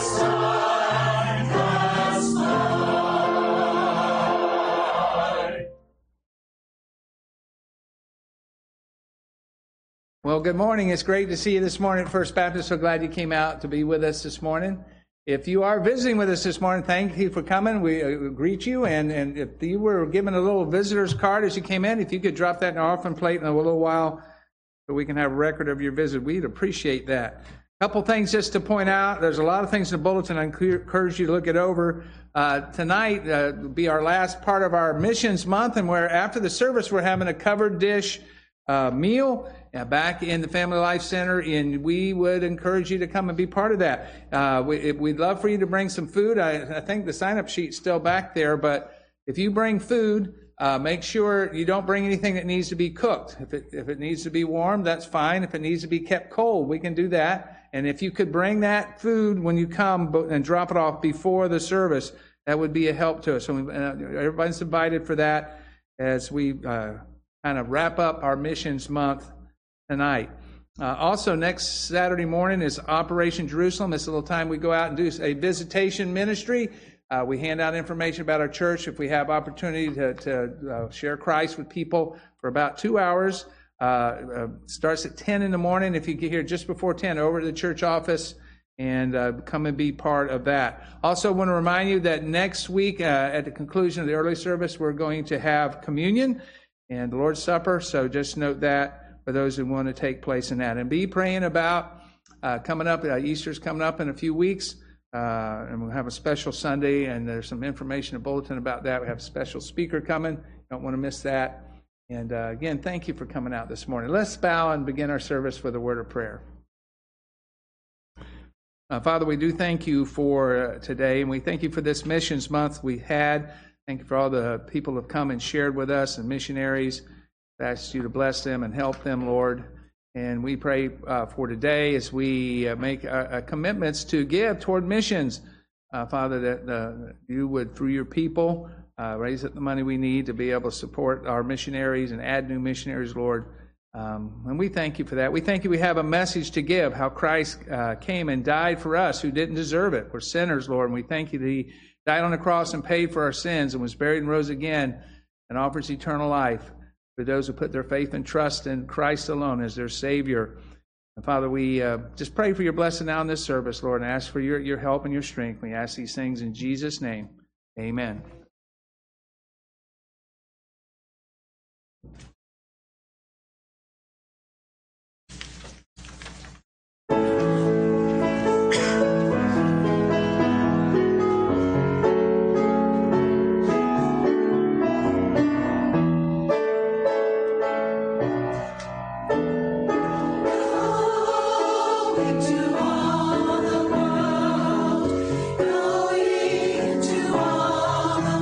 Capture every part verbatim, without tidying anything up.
Well, good morning. It's great to see you this morning at First Baptist. So glad you came out to be with us this morning. If you are visiting with us this morning, thank you for coming. We uh, greet you. And, and if you were given a little visitor's card as you came in, if you could drop that in our offering plate in a little while so we can have a record of your visit, we'd appreciate that. A couple things just to point out. There's a lot of things in the bulletin. I encourage you to look it over. Uh, tonight uh, will be our last part of our missions month, and where after the service we're having a covered dish uh, meal uh, back in the Family Life Center, and we would encourage you to come and be part of that. Uh, we, we'd love for you to bring some food. I, I think the sign-up sheet's still back there, but if you bring food, uh, make sure you don't bring anything that needs to be cooked. If it, if it needs to be warm, that's fine. If it needs to be kept cold, we can do that. And if you could bring that food when you come and drop it off before the service, that would be a help to us. So we, uh, everybody's invited for that as we uh, kind of wrap up our missions month tonight. Uh, also, next Saturday morning is Operation Jerusalem. It's a little time we go out and do a visitation ministry. Uh, we hand out information about our church if we have opportunity to, to uh, share Christ with people for about two hours. Uh, uh, starts at ten in the morning. If you get here just before ten, over to the church office and uh, come and be part of that. Also want to remind you that next week uh, at the conclusion of the early service, we're going to have communion and the Lord's Supper. So just note that for those who want to take place in that. And be praying about uh, coming up. Uh, Easter's coming up in a few weeks. Uh, and we'll have a special Sunday, and there's some information, a bulletin about that. We have a special speaker coming. Don't want to miss that. And uh, again, thank you for coming out this morning. Let's bow and begin our service with a word of prayer. Uh, Father, we do thank you for uh, today, and we thank you for this missions month we had. Thank you for all the people who have come and shared with us, and missionaries. I ask you to bless them and help them, Lord. And we pray uh, for today as we uh, make uh, uh, commitments to give toward missions. Uh, Father, that uh, you would, through your people, uh, raise up the money we need to be able to support our missionaries and add new missionaries, Lord. Um, and we thank you for that. We thank you we have a message to give, how Christ uh, came and died for us who didn't deserve it. We're sinners, Lord, and we thank you that he died on the cross and paid for our sins and was buried and rose again and offers eternal life for those who put their faith and trust in Christ alone as their Savior. And Father, we uh, just pray for your blessing now in this service, Lord, and ask for your, your help and your strength. We ask these things in Jesus' name. Amen. All the world, go into all the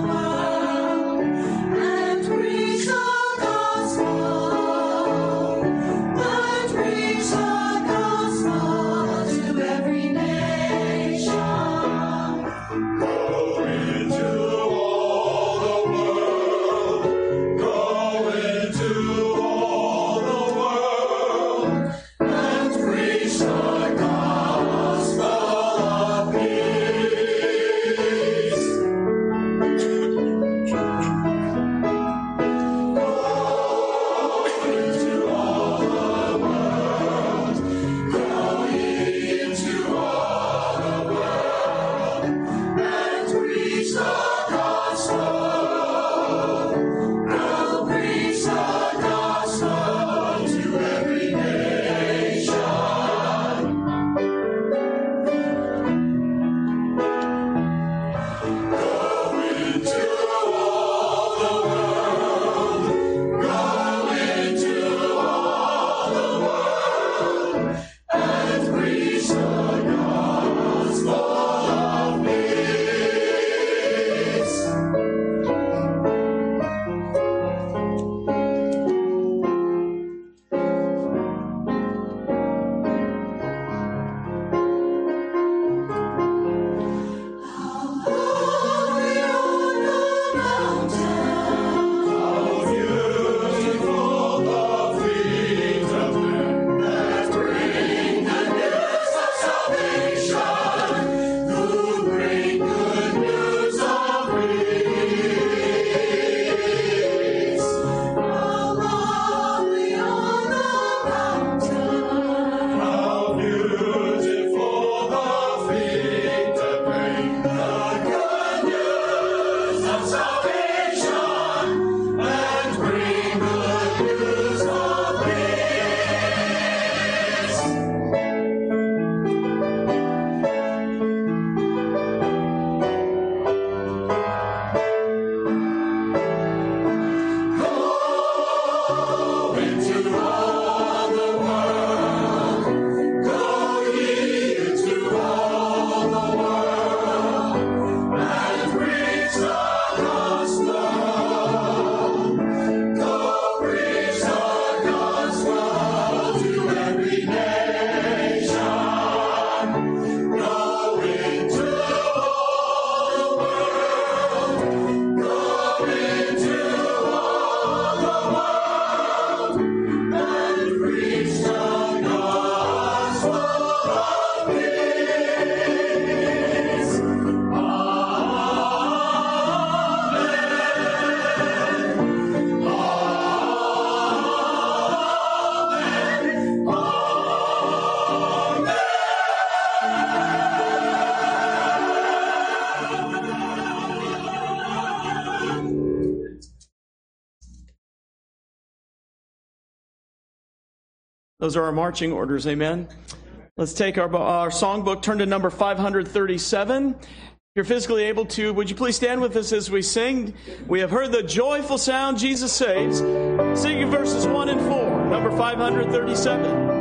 Those are our marching orders, amen? Let's take our, our songbook, turn to number five hundred thirty-seven. If you're physically able to, would you please stand with us as we sing? We have heard the joyful sound, Jesus saves. Sing verses one and four, number five hundred thirty-seven.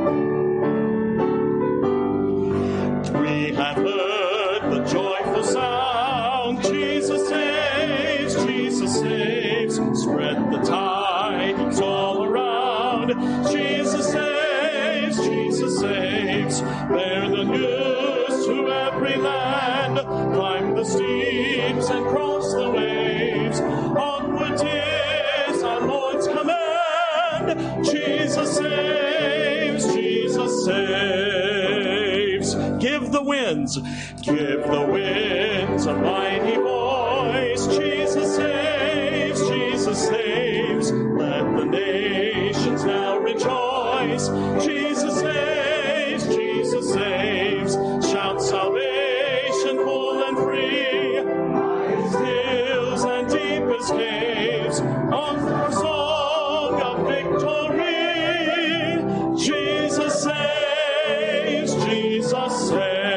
We have heard the joyful sound, Jesus saves, Jesus saves. Spread the tidings all around, Jesus saves, Jesus saves. Bear the news to every land, climb the steeps and cross the waves. Onward 'tis our Lord's command, Jesus saves, Jesus saves. Give the winds, give the winds a mighty voice, Jesus saves, Jesus saves. Let the nations now rejoice, Jesus saves, Jesus saves. Shout salvation full and free, highest hills and deepest caves, on for song of victory, Jesus saves, Jesus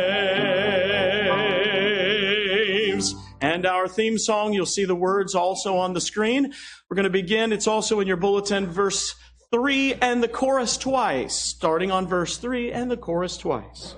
saves. And our theme song, you'll see the words also on the screen. We're going to begin, it's also in your bulletin, verse three and the chorus twice. Starting on verse three and the chorus twice.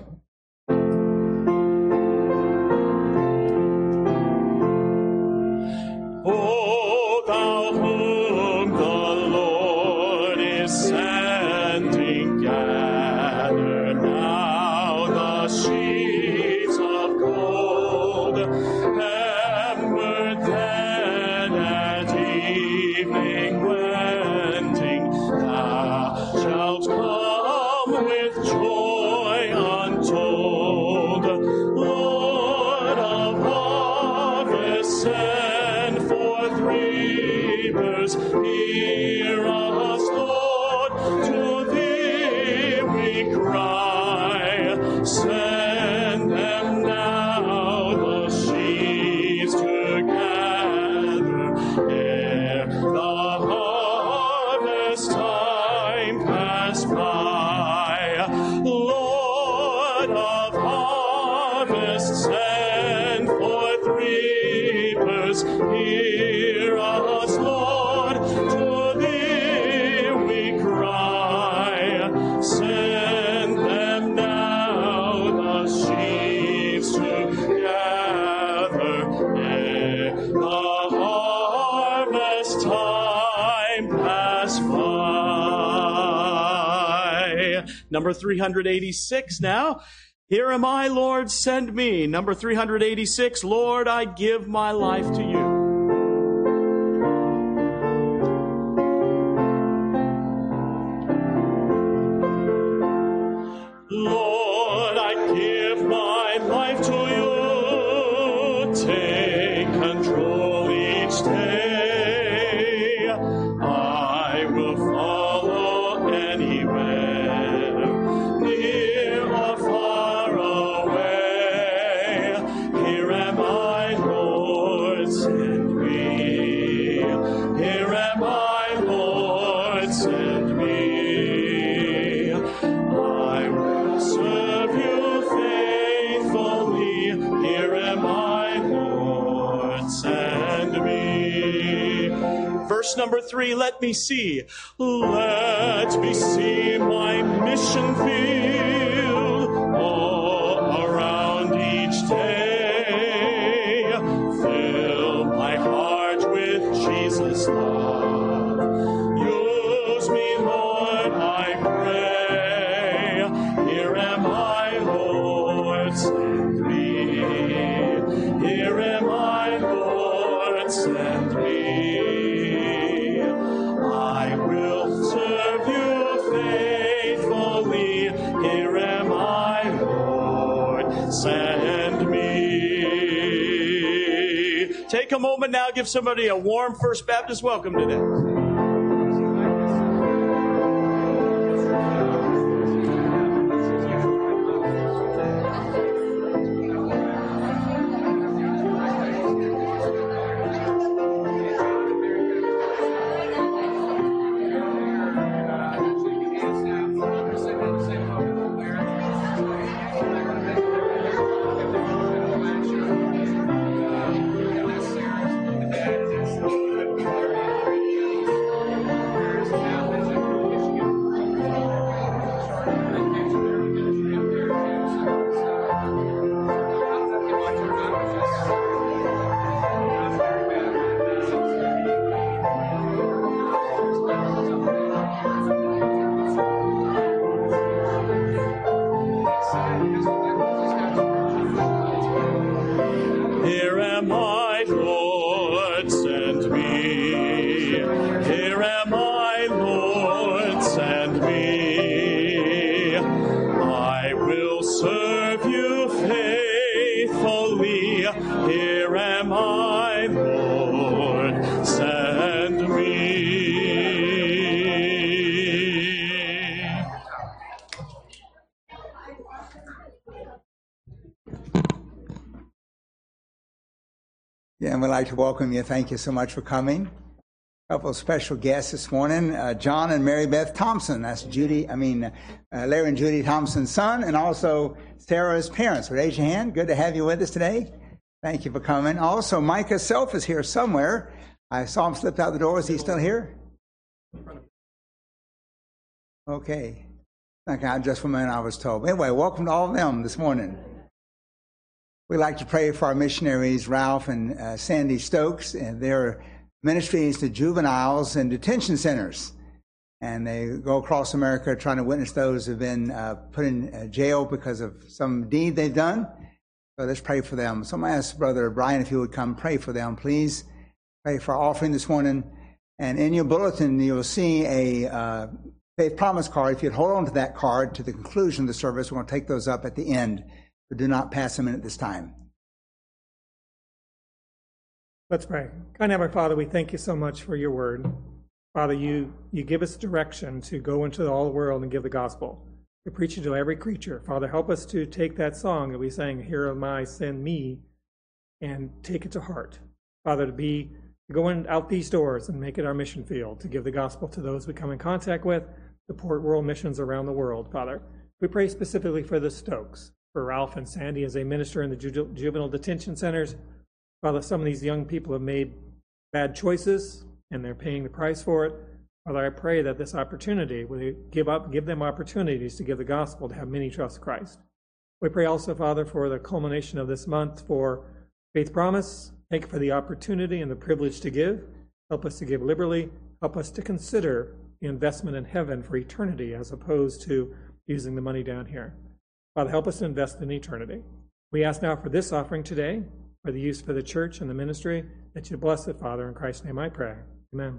O thou whom the Lord is sending, gather now the sheaves of gold. Ever then at evening wending, thou shalt come with joy untold. Lord of harvest, send forth reapers, hear us, Lord, to thee we cry. Send them now, the sheaves to gather, ere the harvest time pass by. Lord of harvest, send forth reapers, hear us, Lord, to thee we cry. Send them now, the sheaves to gather, ere the harvest time pass by. Number three hundred eighty-six now. Here am I, Lord, send me. Number three hundred eighty-six, Lord, I give my life to you. Lord, I give my life to you. Take control each day. I will follow anywhere, near or far away. Here am I, Lord, send me. Here am I, Lord, send me. I will serve you faithfully. Here am I, Lord, send me. Verse number three, let me see. Let me see my mission field all around each day. Fill my heart with Jesus' love. Use me, Lord, I pray. Here am I, Lord, send me. Here am I, Lord, send me. I will serve you faithfully. Here am I, Lord, send me. Take a moment now, give somebody a warm First Baptist welcome today. Here am I, Lord, send me. Here am I, Lord, send me. I will serve you faithfully. Here am I, Lord, send me. Yeah, and we'd like to welcome you. Thank you so much for coming. A couple of special guests this morning, uh, John and Mary Beth Thompson. That's Judy, I mean, uh, Larry and Judy Thompson's son, and also Sarah's parents. Raise your hand. Good to have you with us today. Thank you for coming. Also, Micah Self is here somewhere. I saw him slip out the door. Is he still here? Okay. Okay, just for a minute I was told. Anyway, welcome to all of them this morning. We'd like to pray for our missionaries, Ralph and uh, Sandy Stokes, and their ministries to juveniles and detention centers. And they go across America trying to witness those who have been uh, put in uh, jail because of some deed they've done. So let's pray for them. So I'm going to ask Brother Brian if he would come pray for them, please. Pray for our offering this morning. And in your bulletin, you'll see a uh, faith promise card. If you'd hold on to that card to the conclusion of the service, we're going to take those up at the end. But do not pass them in at this time. Let's pray. Kind Heavenly Father, we thank you so much for your word. Father, you, you give us direction to go into all the world and give the gospel, to preach it to every creature. Father, help us to take that song that we sang, Here Am I, Send Me, and take it to heart. Father, to be to go in, out these doors and make it our mission field, to give the gospel to those we come in contact with, support world missions around the world. Father, we pray specifically for the Stokes, for Ralph and Sandy as they minister in the ju- juvenile detention centers. Father, some of these young people have made bad choices and they're paying the price for it. Father, I pray that this opportunity, will you give up, give them opportunities to give the gospel, to have many trust Christ. We pray also, Father, for the culmination of this month for Faith Promise. Thank you for the opportunity and the privilege to give. Help us to give liberally. Help us to consider the investment in heaven for eternity as opposed to using the money down here. Father, help us to invest in eternity. We ask now for this offering today, for the use for the church and the ministry, that you bless it, Father. In Christ's name I pray. Amen.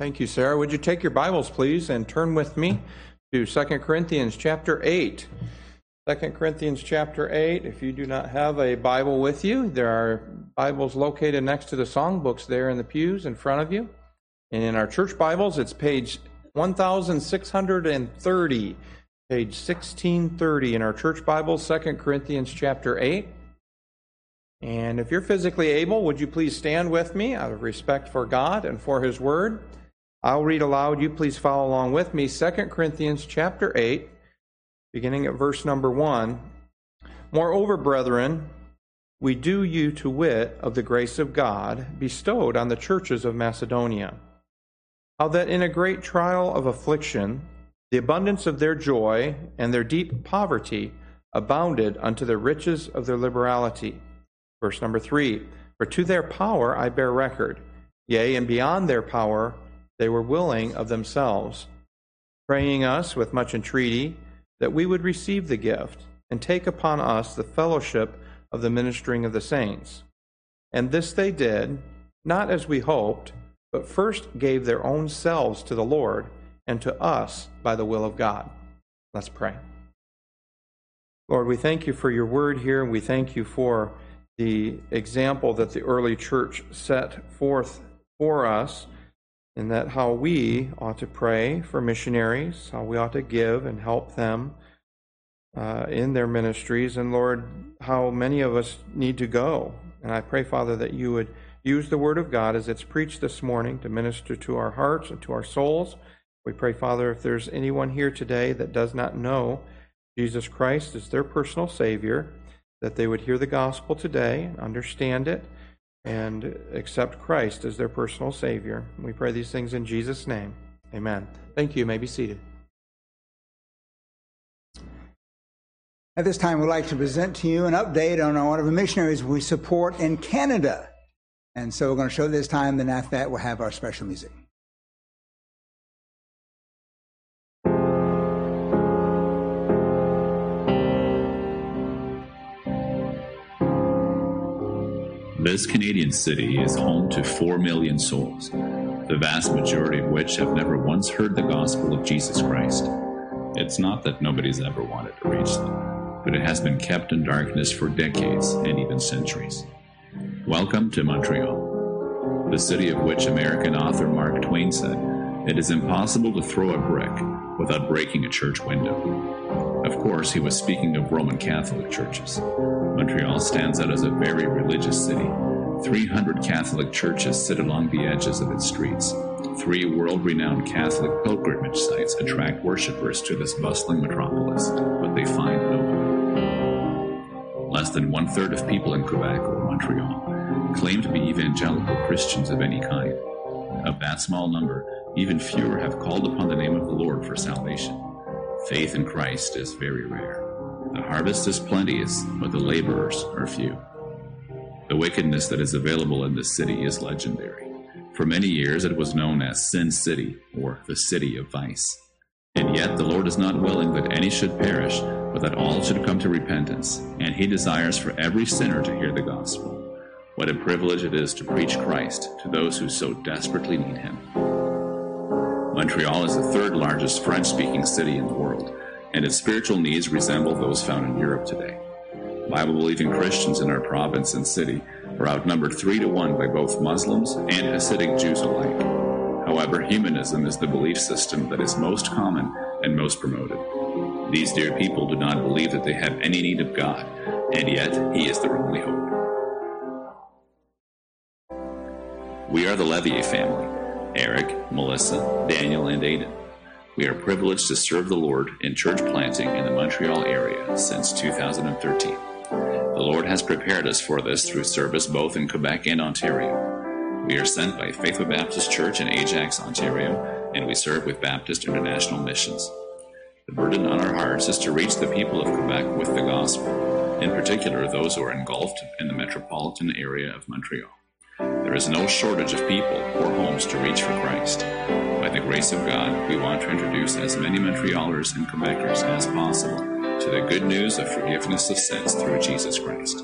Thank you, Sarah. Would you take your Bibles, please, and turn with me to Second Corinthians chapter eight. Second Corinthians chapter eight. If you do not have a Bible with you, there are Bibles located next to the songbooks there in the pews in front of you. And in our church Bibles, it's page one thousand six hundred thirty, page sixteen thirty in our church Bibles, Second Corinthians chapter eight. And if you're physically able, would you please stand with me out of respect for God and for His Word? I'll read aloud. You please follow along with me. Second Corinthians chapter eight, beginning at verse number one. Moreover, brethren, we do you to wit of the grace of God bestowed on the churches of Macedonia, how that in a great trial of affliction, the abundance of their joy and their deep poverty abounded unto the riches of their liberality. Verse number three, for to their power I bear record, yea, and beyond their power they were willing of themselves, praying us with much entreaty that we would receive the gift and take upon us the fellowship of the ministering of the saints. And this they did, not as we hoped, but first gave their own selves to the Lord and to us by the will of God. Let's pray. Lord, we thank you for your word here, and we thank you for the example that the early church set forth for us, and that how we ought to pray for missionaries, how we ought to give and help them uh, in their ministries, and Lord, how many of us need to go. And I pray, Father, that you would use the word of God as it's preached this morning to minister to our hearts and to our souls. We pray, Father, if there's anyone here today that does not know Jesus Christ as their personal Savior, that they would hear the gospel today, understand it, and accept Christ as their personal Savior. We pray these things in Jesus' name. Amen. Thank you. You may be seated. At this time, we'd like to present to you an update on one of the missionaries we support in Canada. And so we're going to show this time, then after that, we'll have our special music. This Canadian city is home to four million souls, the vast majority of which have never once heard the gospel of Jesus Christ. It's not that nobody's ever wanted to reach them, but it has been kept in darkness for decades and even centuries. Welcome to Montreal, the city of which American author Mark Twain said, "It is impossible to throw a brick without breaking a church window." Of course, he was speaking of Roman Catholic churches. Montreal stands out as a very religious city. three hundred Catholic churches sit along the edges of its streets. Three world-renowned Catholic pilgrimage sites attract worshippers to this bustling metropolis, but they find no one. Less than one-third of people in Quebec or Montreal claim to be evangelical Christians of any kind. Of that small number, even fewer have called upon the name of the Lord for salvation. Faith in Christ is very rare. The harvest is plenteous, but the laborers are few. The wickedness that is available in this city is legendary. For many years it was known as Sin City, or the City of Vice. And yet the Lord is not willing that any should perish, but that all should come to repentance, and He desires for every sinner to hear the gospel. What a privilege it is to preach Christ to those who so desperately need Him. Montreal is the third largest French-speaking city in the world, and its spiritual needs resemble those found in Europe today. Bible-believing Christians in our province and city are outnumbered three to one by both Muslims and Hasidic Jews alike. However, humanism is the belief system that is most common and most promoted. These dear people do not believe that they have any need of God, and yet He is their only hope. We are the Levier family: Eric, Melissa, Daniel, and Aidan. We are privileged to serve the Lord in church planting in the Montreal area since two thousand thirteen. The Lord has prepared us for this through service both in Quebec and Ontario. We are sent by Faithful Baptist Church in Ajax, Ontario, and we serve with Baptist International Missions. The burden on our hearts is to reach the people of Quebec with the gospel, in particular those who are engulfed in the metropolitan area of Montreal. There is no shortage of people or homes to reach for Christ. By the grace of God, we want to introduce as many Montrealers and Quebecers as possible to the good news of forgiveness of sins through Jesus Christ.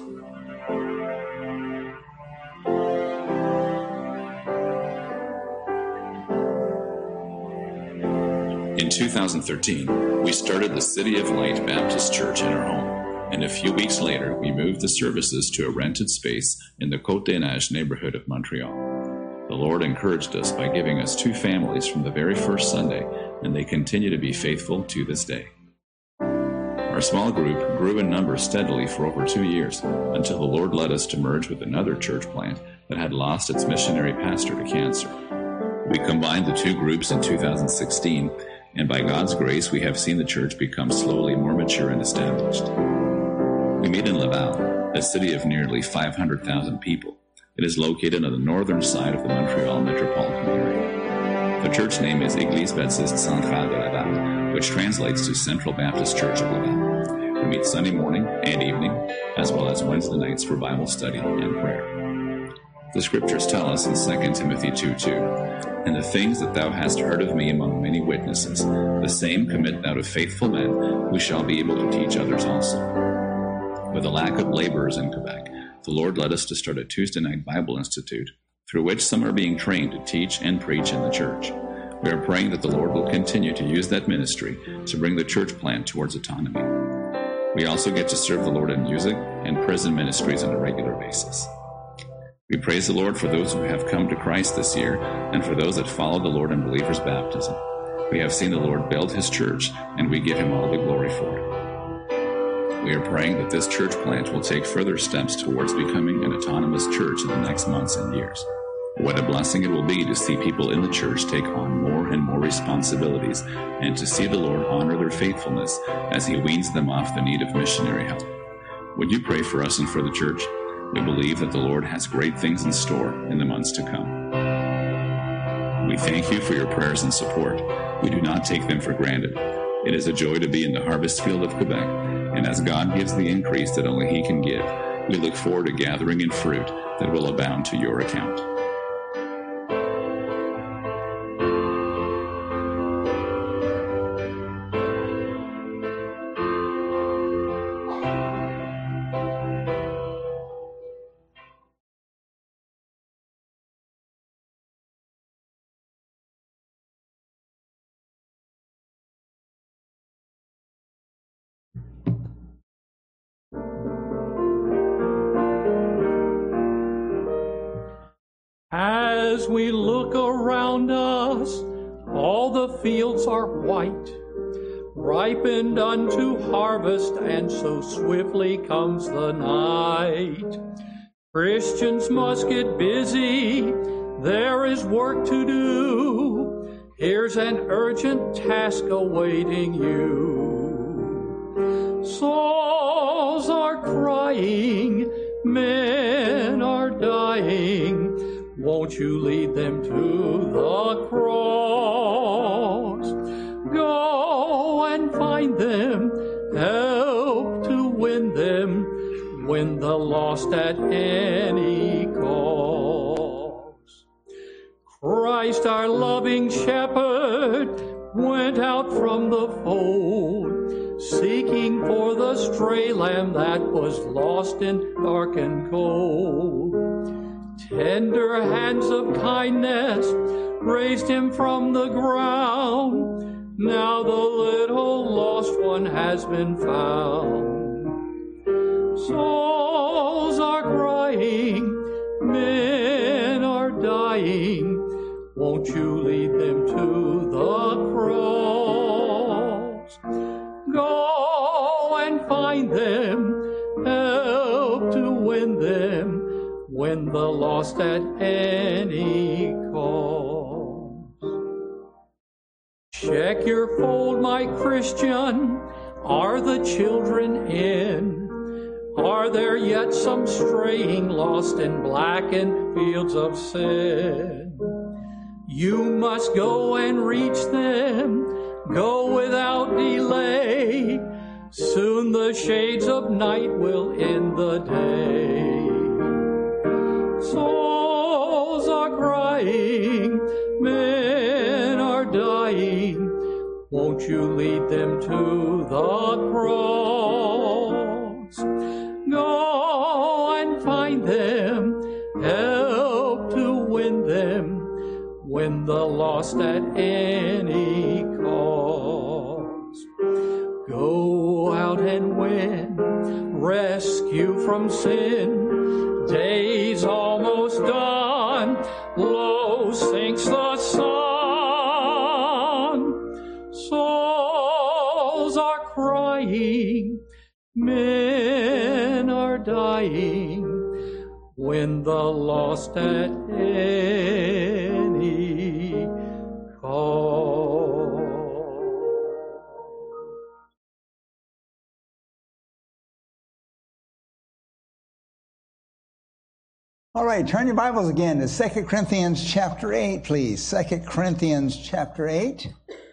thousand thirteen, we started the City of Light Baptist Church in our home, and a few weeks later, we moved the services to a rented space in the Côte-des-Neiges neighborhood of Montreal. The Lord encouraged us by giving us two families from the very first Sunday, and they continue to be faithful to this day. Our small group grew in numbers steadily for over two years until the Lord led us to merge with another church plant that had lost its missionary pastor to cancer. We combined the two groups in two thousand sixteen, and by God's grace, we have seen the church become slowly more mature and established. We meet in Laval, a city of nearly five hundred thousand people. It is located on the northern side of the Montreal metropolitan area. The church name is Église Baptiste Centrale de Laval, which translates to Central Baptist Church of Laval. We meet Sunday morning and evening, as well as Wednesday nights for Bible study and prayer. The scriptures tell us in Second Timothy two two, "And the things that thou hast heard of me among many witnesses, the same commit thou to faithful men, who shall be able to teach others also." With a lack of laborers in Quebec, the Lord led us to start a Tuesday night Bible Institute, through which some are being trained to teach and preach in the church. We are praying that the Lord will continue to use that ministry to bring the church plant towards autonomy. We also get to serve the Lord in music and prison ministries on a regular basis. We praise the Lord for those who have come to Christ this year and for those that follow the Lord in believers' baptism. We have seen the Lord build his church, and we give him all the glory for it. We are praying that this church plant will take further steps towards becoming an autonomous church in the next months and years. What a blessing it will be to see people in the church take on more and more responsibilities and to see the Lord honor their faithfulness as he weans them off the need of missionary help. Would you pray for us and for the church? We believe that the Lord has great things in store in the months to come. We thank you for your prayers and support. We do not take them for granted. It is a joy to be in the harvest field of Quebec, and as God gives the increase that only he can give, we look forward to gathering in fruit that will abound to your account. As we look around us, all the fields are white, ripened unto harvest, and so swiftly comes the night. Christians must get busy, there is work to do. Here's an urgent task awaiting you. Souls are crying, men are dying. Won't you lead them to the cross? Go and find them, help to win them, win the lost at any cost. Christ, our loving shepherd, went out from the fold, seeking for the stray lamb that was lost in dark and cold. Tender hands of kindness raised him from the ground. Now the little lost one has been found. Souls are crying, men are dying. Won't you lead them to the cross? Go and find them, help to win them, win the lost at any cost. Check your fold, my Christian. Are the children in? Are there yet some straying, lost in blackened fields of sin? You must go and reach them, go without delay. Soon the shades of night will end the day. Souls are crying, men are dying. Won't you lead them to the cross? Go and find them, help to win them, win the lost at any cost. Go out and win, rescue from sin. Day's almost done, low sinks the sun. Souls are crying, men are dying, when the lost at any cost. All right, turn your Bibles again to Second Corinthians chapter eight, please. Second Corinthians chapter eight.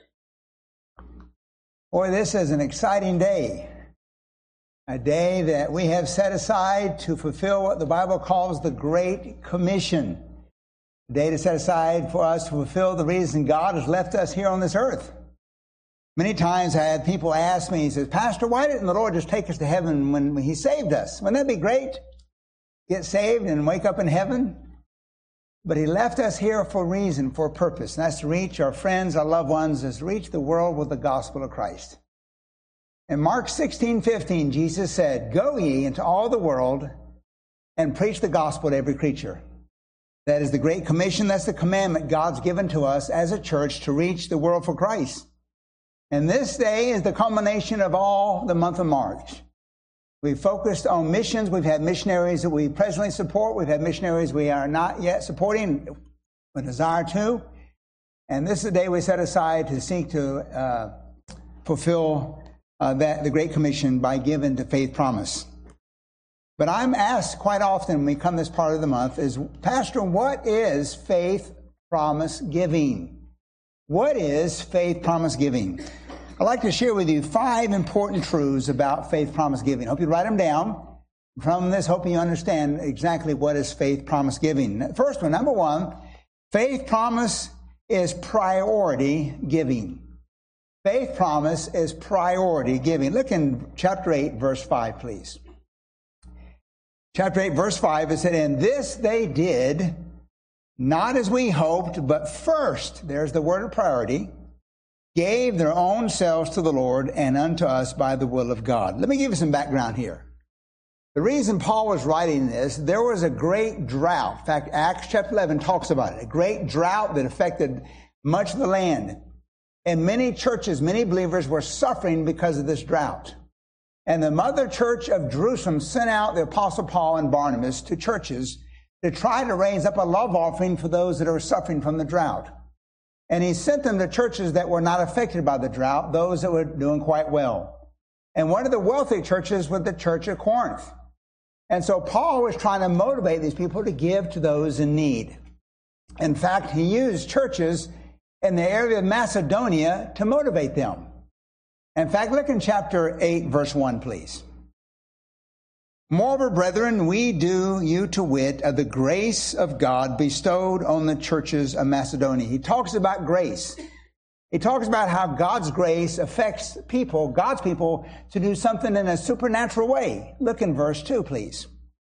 Boy, this is an exciting day. A day that we have set aside to fulfill what the Bible calls the Great Commission. A day to set aside for us to fulfill the reason God has left us here on this earth. Many times I had people ask me, he says, Pastor, why didn't the Lord just take us to heaven when He saved us? Wouldn't that be great? Get saved and wake up in heaven? But He left us here for a reason, for a purpose. And that's to reach our friends, our loved ones, is to reach the world with the gospel of Christ. In Mark sixteen fifteen, Jesus said, Go ye into all the world and preach the gospel to every creature. That is the Great Commission. That's the commandment God's given to us as a church to reach the world for Christ. And this day is the culmination of all the month of March. We've focused on missions. We've had missionaries that we presently support. We've had missionaries we are not yet supporting, but desire to. And this is the day we set aside to seek to uh, fulfill uh, that the Great Commission by giving to Faith Promise. But I'm asked quite often when we come this part of the month is, Pastor, what is Faith Promise Giving? What is Faith Promise Giving? I'd like to share with you five important truths about Faith Promise Giving. I hope you write them down. From this, hope you understand exactly what is Faith Promise Giving. First one, number one, Faith Promise is priority giving. Faith Promise is priority giving. Look in chapter eight, verse five, please. Chapter eight, verse five, it said, And this they did, not as we hoped, but first, there's the word of priority, gave their own selves to the Lord and unto us by the will of God. Let me give you some background here. The reason Paul was writing this, there was a great drought. In fact, Acts chapter eleven talks about it. A great drought that affected much of the land. And many churches, many believers were suffering because of this drought. And the mother church of Jerusalem sent out the Apostle Paul and Barnabas to churches to try to raise up a love offering for those that are suffering from the drought. And he sent them to churches that were not affected by the drought, those that were doing quite well. And one of the wealthy churches was the church of Corinth. And so Paul was trying to motivate these people to give to those in need. In fact, he used churches in the area of Macedonia to motivate them. In fact, look in chapter eight, verse one, please. Moreover, brethren, we do you to wit of the grace of God bestowed on the churches of Macedonia. He talks about grace. He talks about how God's grace affects people, God's people, to do something in a supernatural way. Look in verse two, please.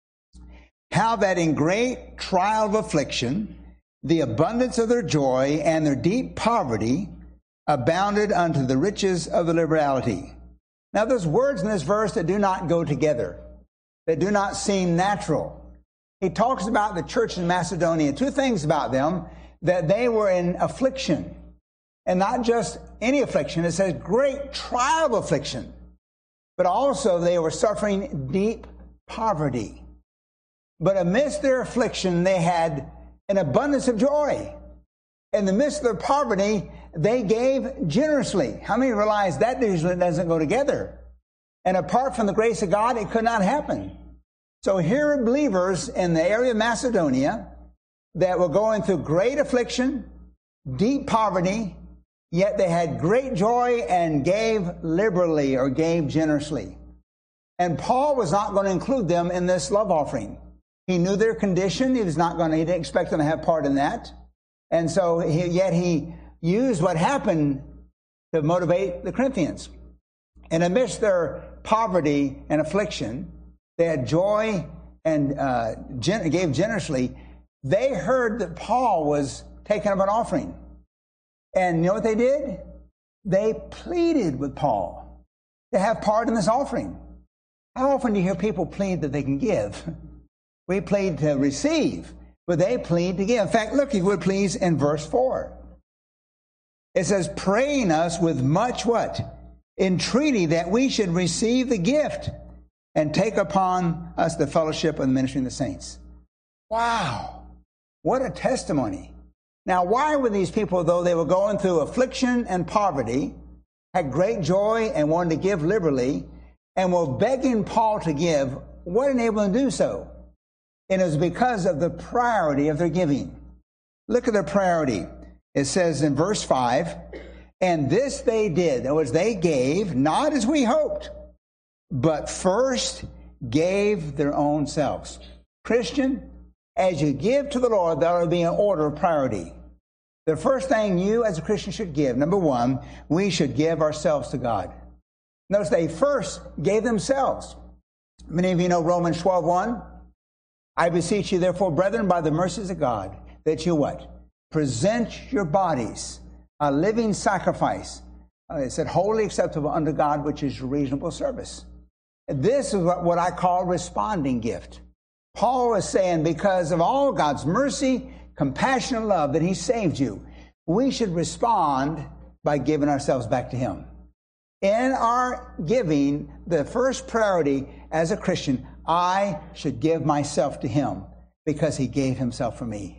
How that in great trial of affliction, the abundance of their joy and their deep poverty abounded unto the riches of the liberality. Now, there's words in this verse that do not go together, that do not seem natural. He talks about the church in Macedonia. Two things about them, that they were in affliction. And not just any affliction. It says great trial of affliction. But also they were suffering deep poverty. But amidst their affliction, they had an abundance of joy. In the midst of their poverty, they gave generously. How many realize that usually doesn't go together? And apart from the grace of God, it could not happen. So here are believers in the area of Macedonia that were going through great affliction, deep poverty, yet they had great joy and gave liberally or gave generously. And Paul was not going to include them in this love offering. He knew their condition. He was not going to, he didn't expect them to have part in that. And so he, yet he used what happened to motivate the Corinthians. And amidst their poverty and affliction, they had joy and uh, gen- gave generously. They heard that Paul was taking up an offering. And you know what they did? They pleaded with Paul. to have part in this offering. How often do you hear people plead that they can give? We plead to receive, but they plead to give. In fact, look, if you would please, in verse four. It says, praying us with much what? Entreaty that we should receive the gift and take upon us the fellowship of the ministry of the saints. Wow. What a testimony. Now, why were these people, though they were going through affliction and poverty, had great joy and wanted to give liberally, and were begging Paul to give, what enabled them to do so? And it was because of the priority of their giving. Look at their priority. It says in verse five, and this they did. In other words, they gave, not as we hoped, but first gave their own selves. Christian, as you give to the Lord, there will be an order of priority. The first thing you as a Christian should give, number one, we should give ourselves to God. Notice they first gave themselves. Many of you know Romans twelve one. I beseech you, therefore, brethren, by the mercies of God, that you what? Present your bodies a living sacrifice. Uh, it said, wholly acceptable unto God, which is your reasonable service. This is what, what I call responding gift. Paul is saying, because of all God's mercy, compassion, and love that he saved you, we should respond by giving ourselves back to him. In our giving, the first priority as a Christian, I should give myself to him because he gave himself for me.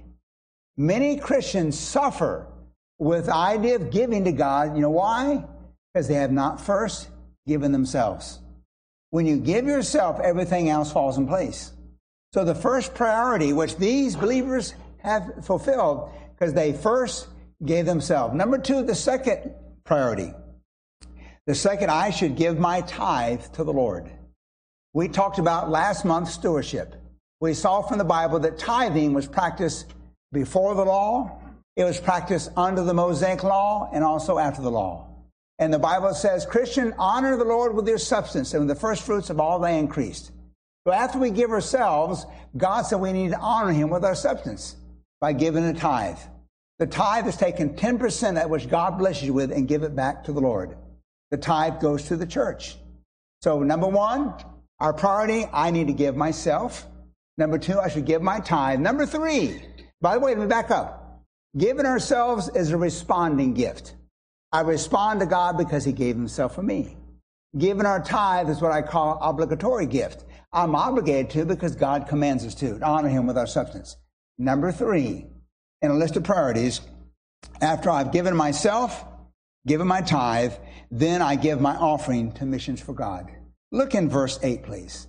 Many Christians suffer with the idea of giving to God. You know why? Because they have not first given themselves. When you give yourself, everything else falls in place. So the first priority, which these believers have fulfilled, because they first gave themselves. Number two, the second priority. The second, I should give my tithe to the Lord. We talked about last month stewardship. We saw from the Bible that tithing was practiced before the law. It was practiced under the Mosaic law and also after the law. And the Bible says, Christian, honor the Lord with your substance and with the first fruits of all thy increased. So after we give ourselves, God said we need to honor him with our substance by giving a tithe. The tithe is taking ten percent of that which God blesses you with and give it back to the Lord. The tithe goes to the church. So number one, our priority, I need to give myself. Number two, I should give my tithe. Number three, by the way, let me back up. Giving ourselves is a responding gift. I respond to God because he gave himself for me. Giving our tithe is what I call obligatory gift. I'm obligated to because God commands us to, to honor him with our substance. Number three, in a list of priorities, after I've given myself, given my tithe, then I give my offering to Missions for God. Look in verse eight, please.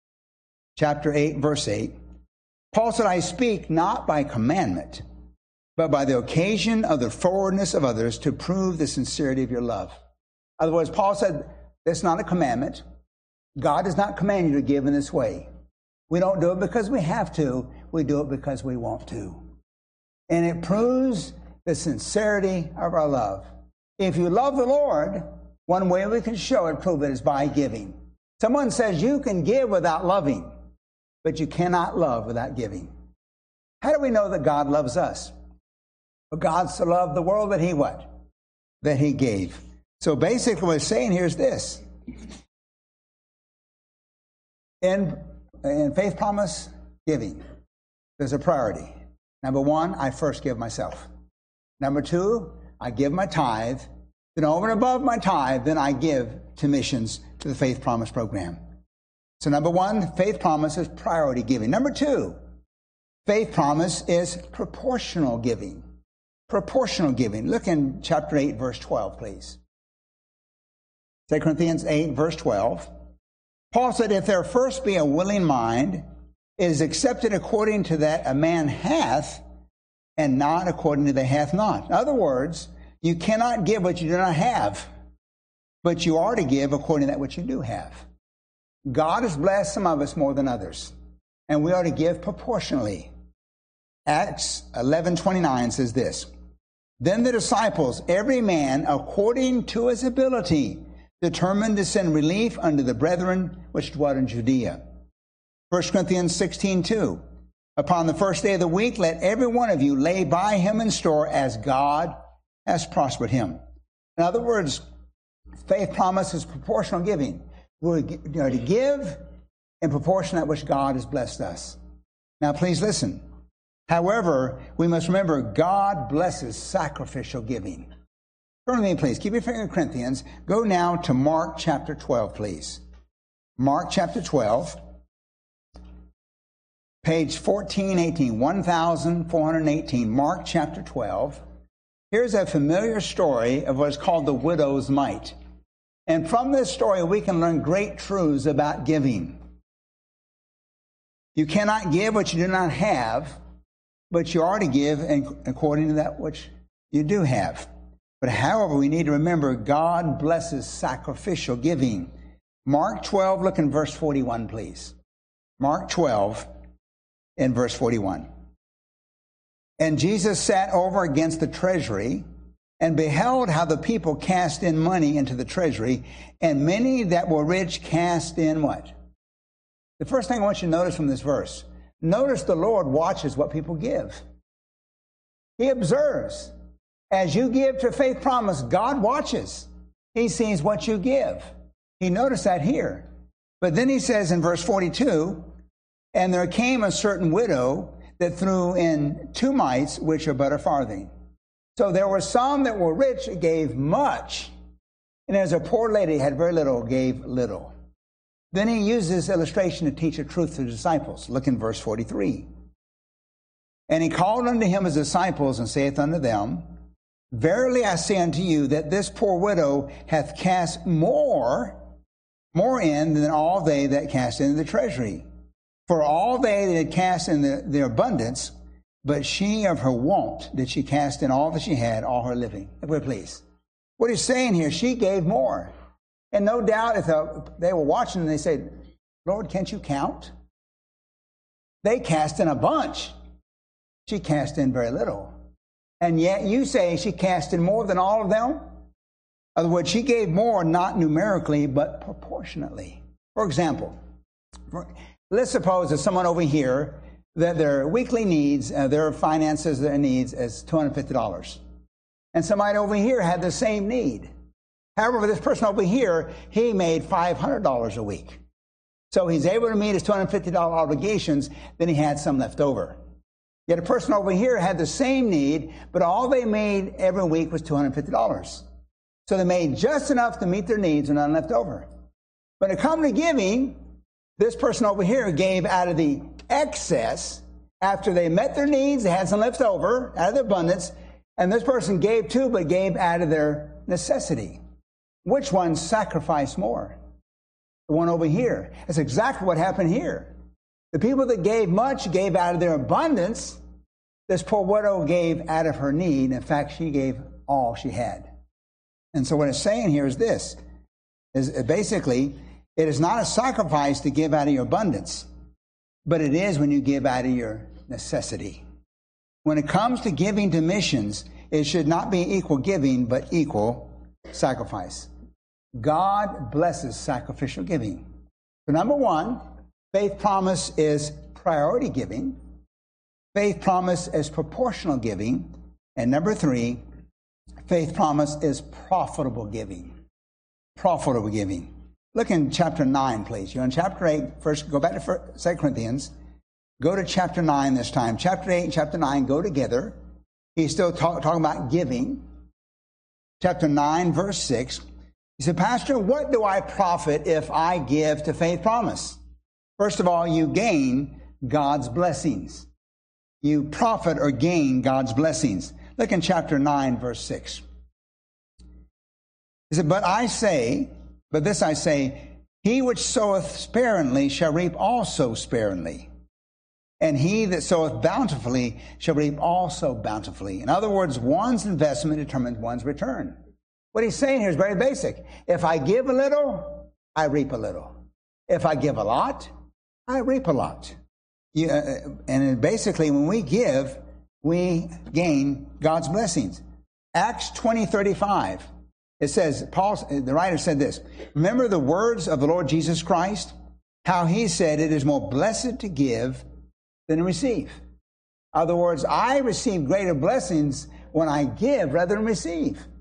Chapter eight, verse eight. Paul said, I speak not by commandment, but by the occasion of the forwardness of others to prove the sincerity of your love. In other words, Paul said, that's not a commandment. God does not command you to give in this way. We don't do it because we have to. We do it because we want to. And it proves the sincerity of our love. If you love the Lord, one way we can show it, prove it, is by giving. Someone says you can give without loving, but you cannot love without giving. How do we know that God loves us? Well, God so loved the world that he what? That he gave. So basically what he's saying here is this. In, in faith promise giving, there's a priority. Number one, I first give myself. Number two, I give my tithe. Then over and above my tithe, then I give to missions, to the Faith Promise program. So number one, faith promise is priority giving. Number two, faith promise is proportional giving. Proportional giving. Look in chapter eight, verse twelve, please. Second Corinthians eight, verse twelve. Paul said, if there first be a willing mind, it is accepted according to that a man hath, and not according to that hath not. In other words, you cannot give what you do not have, but you are to give according to that which you do have. God has blessed some of us more than others, and we are to give proportionally. Acts eleven twenty-nine says this, then the disciples, every man according to his ability, determined to send relief unto the brethren which dwelt in Judea. First Corinthians sixteen two, upon the first day of the week, let every one of you lay by him in store as God has prospered him. In other words, Faith promise is proportional giving. We're going to give in proportion at which God has blessed us. Now, please listen. However, we must remember God blesses sacrificial giving. Turn with me, please. Keep your finger in Corinthians. Go now to Mark chapter twelve, please. Mark chapter twelve, page fourteen eighteen, one thousand four hundred eighteen. Mark chapter twelve. Here's a familiar story of what is called the widow's mite. And from this story, we can learn great truths about giving. You cannot give what you do not have, but you are to give according to that which you do have. But however, we need to remember God blesses sacrificial giving. Mark twelve, look in verse forty-one, please. Mark twelve in verse forty-one. And Jesus sat over against the treasury and beheld how the people cast in money into the treasury, and many that were rich cast in what? The first thing I want you to notice from this verse, notice the Lord watches what people give. He observes. As you give to Faith Promise, God watches. He sees what you give. He noticed that here. But then he says in verse forty-two, and there came a certain widow that threw in two mites, which are but a farthing. So there were some that were rich, gave much. And there's a poor lady, had very little, gave little. Then he used this illustration to teach a truth to the disciples. Look in verse forty-three. And he called unto him his disciples, and saith unto them, verily I say unto you, that this poor widow hath cast more, more in than all they that cast into the treasury. For all they that cast in the, their abundance, but she of her want did she cast in all that she had, all her living. If we please. What he's saying here, she gave more. And no doubt if they were watching and they said, Lord, can't you count? They cast in a bunch. She cast in very little. And yet you say she cast in more than all of them? In other words, she gave more, not numerically, but proportionately. For example, let's suppose there's someone over here that their weekly needs, uh, their finances, their needs is two hundred fifty dollars. And somebody over here had the same need. However, this person over here, he made five hundred dollars a week. So he's able to meet his two hundred fifty dollars obligations, then he had some left over. Yet a person over here had the same need, but all they made every week was two hundred fifty dollars. So they made just enough to meet their needs and none left over. When it comes to giving, this person over here gave out of the excess. After they met their needs, they had some left over out of their abundance, and this person gave too, but gave out of their necessity. Which one sacrificed more? The one over here. That's exactly what happened here. The people that gave much gave out of their abundance. This poor widow gave out of her need. In fact, she gave all she had. And so what it's saying here is this, is basically, it is not a sacrifice to give out of your abundance, but it is when you give out of your necessity. When it comes to giving to missions, it should not be equal giving, but equal sacrifice. God blesses sacrificial giving. So number one, Faith Promise is priority giving. Faith Promise is proportional giving. And number three, Faith Promise is profitable giving. Profitable giving. Look in chapter nine, please. You're in chapter eight. First, go back to Second Corinthians. Go to chapter nine this time. Chapter eight and chapter nine go together. He's still talk, talking about giving. Chapter nine, verse six. He said, Pastor, what do I profit if I give to Faith Promise? First of all, you gain God's blessings. You profit or gain God's blessings. Look in chapter nine, verse six. He said, But I say, but this I say, he which soweth sparingly shall reap also sparingly. And he that soweth bountifully shall reap also bountifully. In other words, one's investment determines one's return. What he's saying here is very basic. If I give a little, I reap a little. If I give a lot, I reap a lot. You, uh, and basically, when we give, we gain God's blessings. Acts twenty thirty-five. It says, Paul, the writer said this, remember the words of the Lord Jesus Christ, how he said it is more blessed to give than to receive. In other words, I receive greater blessings when I give rather than receive.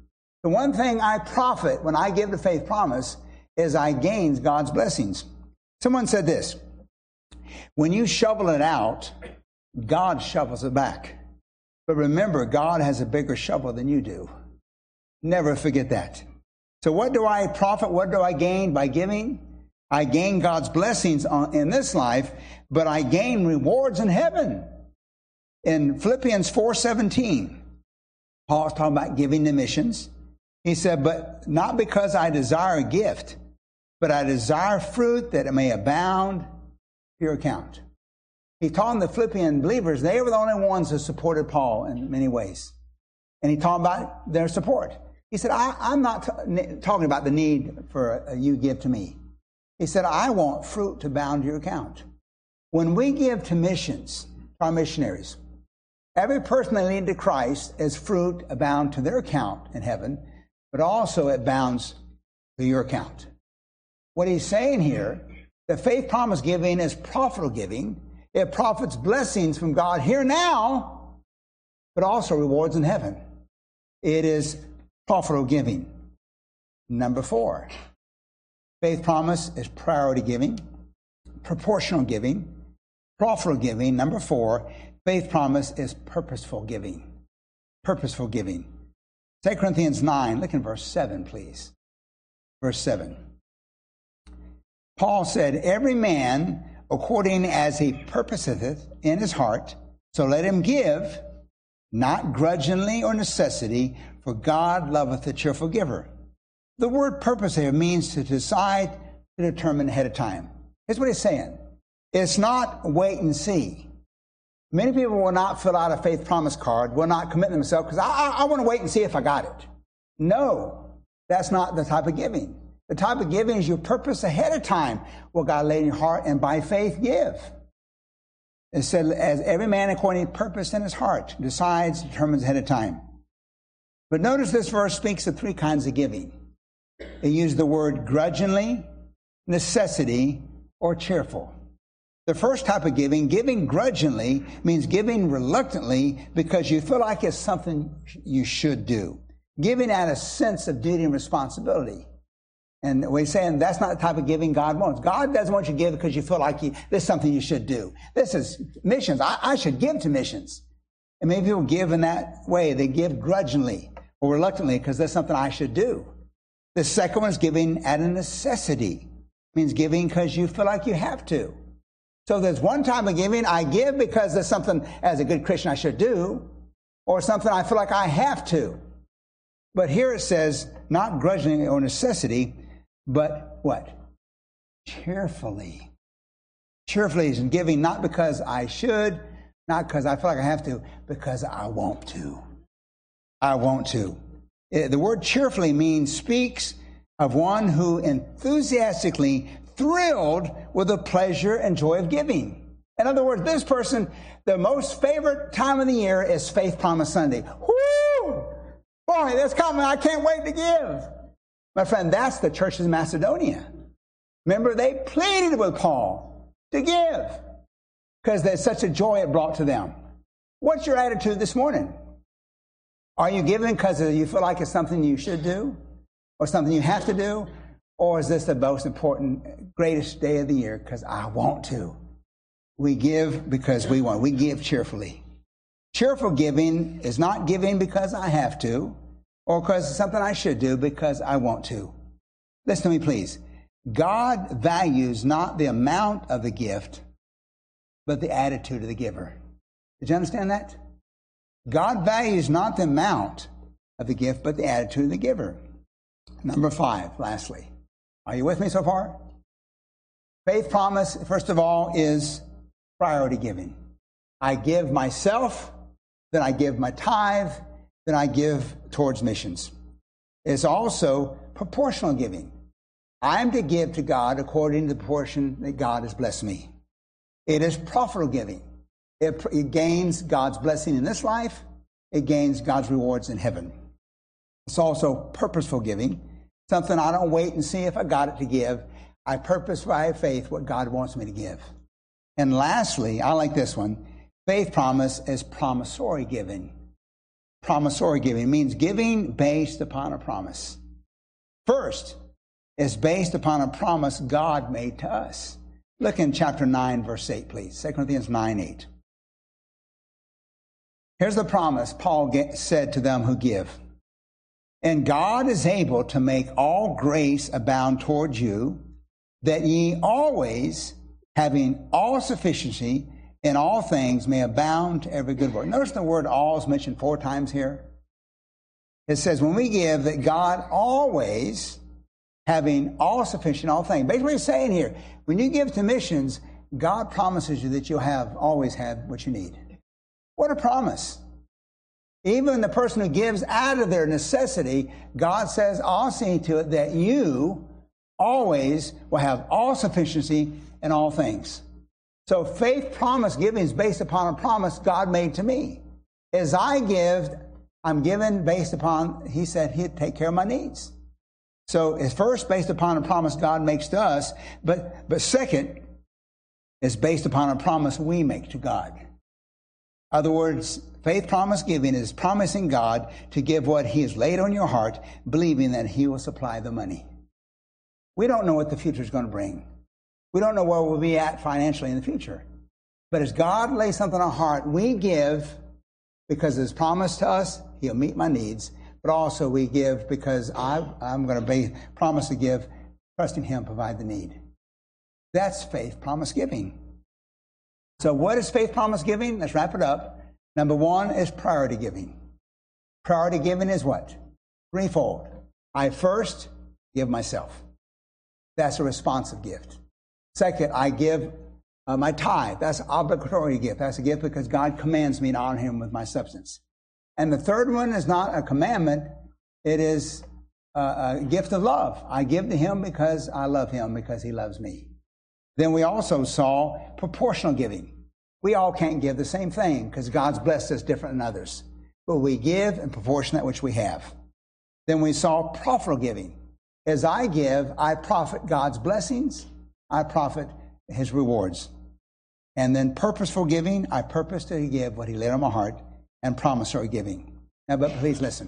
The one thing I profit when I give the faith promise is I gain God's blessings. Someone said this, when you shovel it out, God shovels it back. But remember, God has a bigger shovel than you do. Never forget that. So what do I profit? What do I gain by giving? I gain God's blessings on, in this life, but I gain rewards in heaven. In Philippians four seventeen, Paul's talking about giving to missions. He said, but not because I desire a gift, but I desire fruit that it may abound to your account. He told the Philippian believers, they were the only ones who supported Paul in many ways. And he talked about their support. He said, I, I'm not t- talking about the need for a, you give to me. He said, I want fruit to abound to your account. When we give to missions, to our missionaries, every person they lead to Christ is fruit abound to their account in heaven, but also it bounds to your account. What he's saying here, the faith promise giving is profitable giving. It profits blessings from God here now, but also rewards in heaven. It is profitable giving. Number four, faith promise is priority giving, proportional giving, profitable giving. Number four, faith promise is purposeful giving. Purposeful giving. Second Corinthians nine, look in verse seven, please. Verse seven. Paul said, every man according as he purposeth in his heart, so let him give, not grudgingly or necessity, for God loveth a cheerful giver. The word purpose here means to decide, to determine ahead of time. Here's what he's saying. It's not wait and see. Many people will not fill out a faith promise card, will not commit themselves because I, I, I want to wait and see if I got it. No, that's not the type of giving. The type of giving is your purpose ahead of time, what God laid in your heart, and by faith give. It said, as every man according to purpose in his heart decides, determines ahead of time. But notice this verse speaks of three kinds of giving. It used the word grudgingly, necessity, or cheerful. The first type of giving, giving grudgingly, means giving reluctantly because you feel like it's something you should do. Giving out a sense of duty and responsibility. And we're saying that's not the type of giving God wants. God doesn't want you to give because you feel like you, this is something you should do. This is missions. I, I should give to missions. And many people give in that way. They give grudgingly or reluctantly because that's something I should do. The second one is giving out of necessity. It means giving because you feel like you have to. So there's one type of giving, I give because there's something as a good Christian I should do, or something I feel like I have to. But here it says, not grudgingly or necessity, but what? Cheerfully. Cheerfully is giving not because I should, not because I feel like I have to, because I want to. I want to. The word cheerfully means speaks of one who enthusiastically thrilled with the pleasure and joy of giving. In other words, this person, the most favorite time of the year is Faith Promise Sunday. Woo! Boy, that's coming. I can't wait to give. My friend, that's the church of Macedonia. Remember, they pleaded with Paul to give because there's such a joy it brought to them. What's your attitude this morning? Are you giving because you feel like it's something you should do or something you have to do? Or is this the most important, greatest day of the year because I want to? We give because we want. We give cheerfully. Cheerful giving is not giving because I have to or because it's something I should do, because I want to. Listen to me, please. God values not the amount of the gift, but the attitude of the giver. Did you understand that? God values not the amount of the gift, but the attitude of the giver. Number five, lastly. Are you with me so far? Faith promise, first of all, is priority giving. I give myself, then I give my tithe, then I give towards missions. It's also proportional giving. I'm to give to God according to the portion that God has blessed me. It is profitable giving. It, it gains God's blessing in this life. It gains God's rewards in heaven. It's also purposeful giving. Something I don't wait and see if I got it to give. I purpose by faith what God wants me to give. And lastly, I like this one. Faith promise is promissory giving. promissory giving. It means giving based upon a promise. First, it's based upon a promise God made to us. Look in chapter nine, verse eight, please. Second Corinthians nine, eight. Here's the promise Paul said to them who give. And God is able to make all grace abound towards you, that ye always, having all sufficiency in all things, may abound to every good work. Notice the word all is mentioned four times here. It says when we give that God always, having all sufficient in all things. Basically what he's saying here, when you give to missions, God promises you that you'll have, always have what you need. What a promise. Even the person who gives out of their necessity, God says, I'll see to it that you always will have all sufficiency in all things. So faith promise giving is based upon a promise God made to me. As I give, I'm given based upon, he said he'd take care of my needs. So it's first based upon a promise God makes to us, but, but second, it's based upon a promise we make to God. In other words, faith promise giving is promising God to give what he has laid on your heart, believing that he will supply the money. We don't know what the future is going to bring. We don't know where we'll be at financially in the future. But as God lays something on our heart, we give because it's promised to us, he'll meet my needs. But also we give because I, I'm going to be promise to give, trusting him provide the need. That's faith promise giving. So what is faith promise giving? Let's wrap it up. Number one is priority giving. Priority giving is what? Threefold. I first give myself. That's a responsive gift. Second, I give uh, my tithe. That's an obligatory gift. That's a gift because God commands me to honor him with my substance. And the third one is not a commandment. It is a, a gift of love. I give to him because I love him, because he loves me. Then we also saw proportional giving. We all can't give the same thing because God's blessed us different than others. But we give in proportion that which we have. Then we saw profitable giving. As I give, I profit God's blessings. I profit his rewards. And then purposeful giving, I purpose to give what he laid on my heart, and promissory giving. Now, but please listen.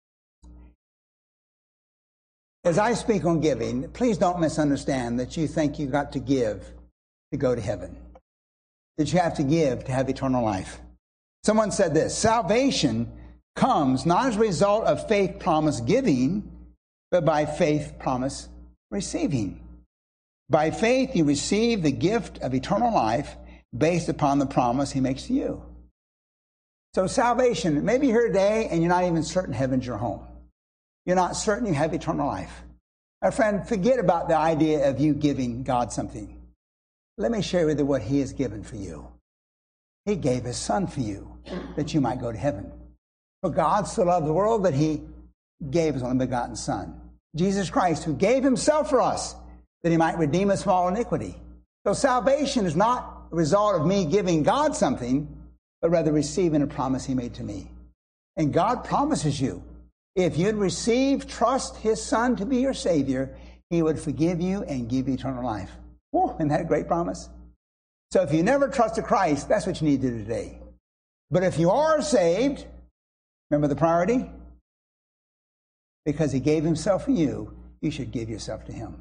As I speak on giving, please don't misunderstand that you think you've got to give to go to heaven, that you have to give to have eternal life. Someone said this: salvation comes not as a result of faith promise giving, but by faith promise receiving. By faith, you receive the gift of eternal life based upon the promise he makes to you. So salvation, maybe you're here today and you're not even certain heaven's your home. You're not certain you have eternal life. My friend, forget about the idea of you giving God something. Let me share with you what he has given for you. He gave his son for you, that you might go to heaven. For God so loved the world that he gave his only begotten son, Jesus Christ, who gave himself for us, that he might redeem us from all iniquity. So salvation is not a result of me giving God something, but rather receiving a promise he made to me. And God promises you, if you'd receive, trust his son to be your Savior, he would forgive you and give you eternal life. Whew, isn't that a great promise? So if you never trusted Christ, that's what you need to do today. But if you are saved, remember the priority? Because he gave himself for you, you should give yourself to him.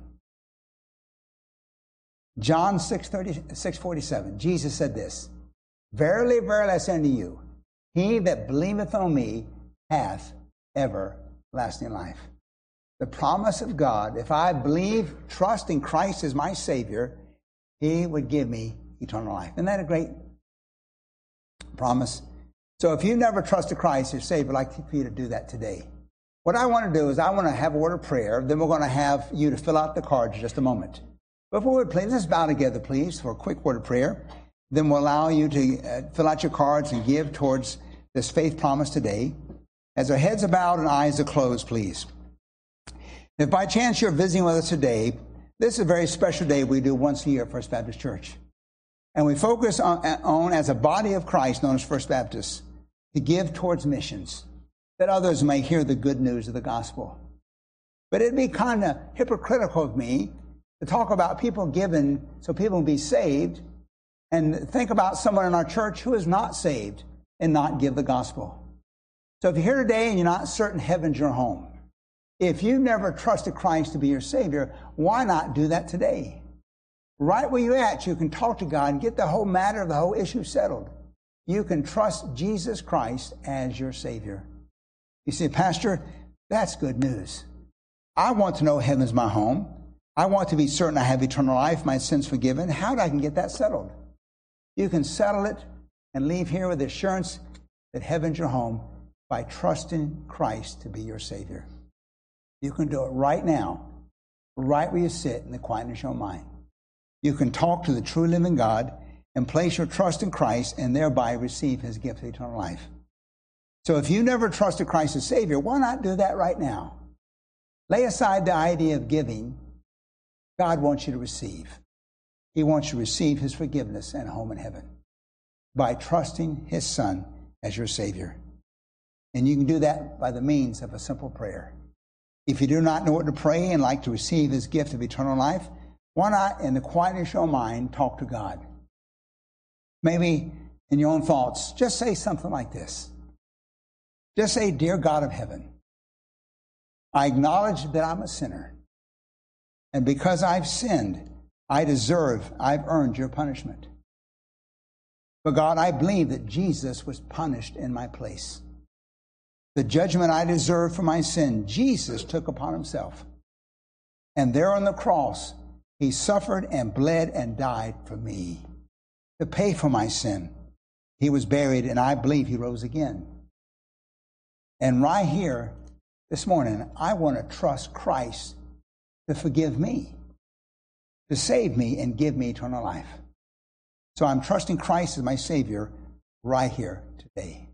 John six forty-seven, Jesus said this: verily, verily, I say unto you, he that believeth on me hath everlasting life. The promise of God, if I believe, trust in Christ as my Savior, he would give me eternal life. Isn't that a great promise? So if you've never trusted Christ as Savior, I'd like for you to do that today. What I want to do is I want to have a word of prayer. Then we're going to have you to fill out the cards in just a moment. Before we please, let's bow together, please, for a quick word of prayer. Then we'll allow you to uh, fill out your cards and give towards this faith promise today. As our heads are bowed and eyes are closed, please. If by chance you're visiting with us today, this is a very special day we do once a year at First Baptist Church. And we focus on, on, as a body of Christ known as First Baptist, to give towards missions, that others may hear the good news of the gospel. But it'd be kind of hypocritical of me to talk about people giving so people will be saved, and think about someone in our church who is not saved and not give the gospel. So if you're here today and you're not certain heaven's your home, if you've never trusted Christ to be your Savior, why not do that today? Right where you're at, you can talk to God and get the whole matter, the whole issue settled. You can trust Jesus Christ as your Savior. You say, Pastor, that's good news. I want to know heaven's my home. I want to be certain I have eternal life, my sins forgiven. How do I can get that settled? You can settle it and leave here with the assurance that heaven's your home by trusting Christ to be your Savior. You can do it right now, right where you sit in the quietness of your mind. You can talk to the true living God and place your trust in Christ and thereby receive his gift of eternal life. So if you never trusted Christ as Savior, why not do that right now? Lay aside the idea of giving. God wants you to receive. He wants you to receive his forgiveness and a home in heaven by trusting his Son as your Savior. And you can do that by the means of a simple prayer. If you do not know what to pray and like to receive his gift of eternal life, why not, in the quietness of your mind, talk to God? Maybe in your own thoughts, just say something like this. Just say, Dear God of heaven, I acknowledge that I'm a sinner. And because I've sinned, I deserve, I've earned your punishment. But God, I believe that Jesus was punished in my place. The judgment I deserve for my sin, Jesus took upon himself. And there on the cross, he suffered and bled and died for me to pay for my sin. He was buried, and I believe he rose again. And right here, this morning, I want to trust Christ to forgive me, to save me and give me eternal life. So I'm trusting Christ as my Savior right here today.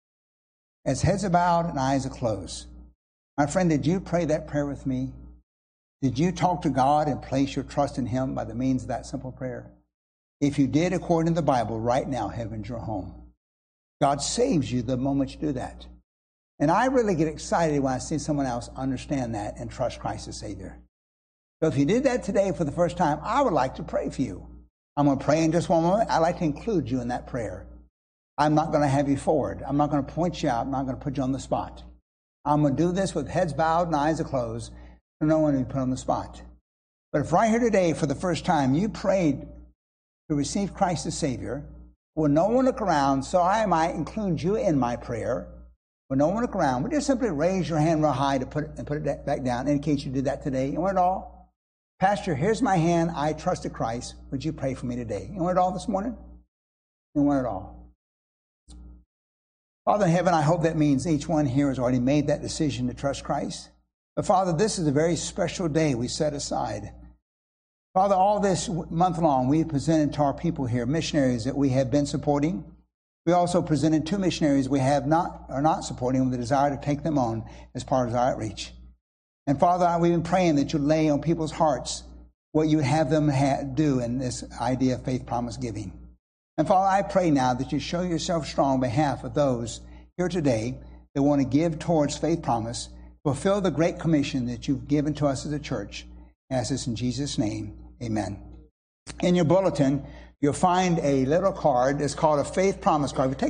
As heads are bowed and eyes are closed, my friend, did you pray that prayer with me? Did you talk to God and place your trust in him by the means of that simple prayer? If you did, according to the Bible, right now, heaven's your home. God saves you the moment you do that. And I really get excited when I see someone else understand that and trust Christ as Savior. So if you did that today for the first time, I would like to pray for you. I'm going to pray in just one moment. I'd like to include you in that prayer. I'm not going to have you forward. I'm not going to point you out. I'm not going to put you on the spot. I'm going to do this with heads bowed and eyes closed, so no one will be put on the spot. But if right here today, for the first time, you prayed to receive Christ as Savior, will no one look around, so I might include you in my prayer. Will no one look around? Would you simply raise your hand real high to put it, and put it back down, in case you did that today? You want it all? Pastor, here's my hand. I trusted Christ. Would you pray for me today? You want it all this morning? You want it all? Father in heaven, I hope that means each one here has already made that decision to trust Christ. But Father, this is a very special day we set aside. Father, all this month long, we presented to our people here missionaries that we have been supporting. We also presented two missionaries we have not are not supporting with the desire to take them on as part of our outreach. And Father, we've been praying that you lay on people's hearts what you would have them ha- do in this idea of faith promise giving. And Father, I pray now that you show yourself strong on behalf of those here today that want to give towards faith promise, fulfill the great commission that you've given to us as a church. I ask this in Jesus' name, amen. In your bulletin, you'll find a little card. It's called a faith promise card. We take